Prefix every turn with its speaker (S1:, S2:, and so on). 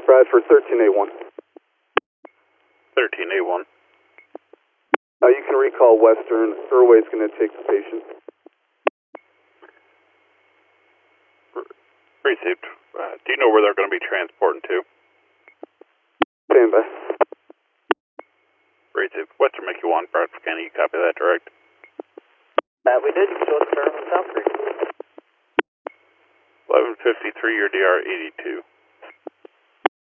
S1: Bradford 13A1.
S2: 13A1.
S1: You can recall Western. Irway's going to take the patient.
S2: Received. Do you know where they're going to be transporting to?
S1: Stand by.
S2: Received. Western Mickey 1, Bradford County, you copy that direct?
S3: We did. Still at South Creek.
S2: 1153, your DR 82.